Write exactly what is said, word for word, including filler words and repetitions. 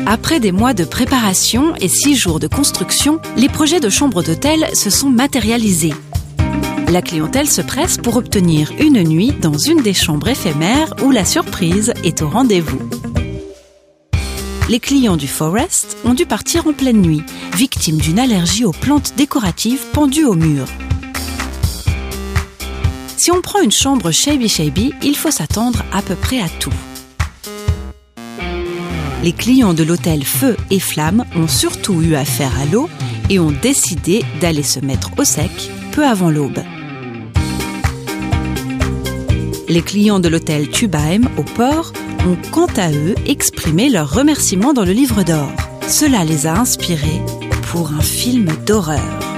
Après des mois de préparation et six jours de construction, les projets de chambres d'hôtel se sont matérialisés. La clientèle se presse pour obtenir une nuit dans une des chambres éphémères où la surprise est au rendez-vous. Les clients du Forest ont dû partir en pleine nuit, victimes d'une allergie aux plantes décoratives pendues au mur. Si on prend une chambre Shabby Shabby, il faut s'attendre à peu près à tout. Les clients de l'hôtel Feu et Flamme ont surtout eu affaire à l'eau et ont décidé d'aller se mettre au sec peu avant l'aube. Les clients de l'hôtel Tubaim au port ont quant à eux exprimé leurs remerciements dans le livre d'or. Cela les a inspirés pour un film d'horreur.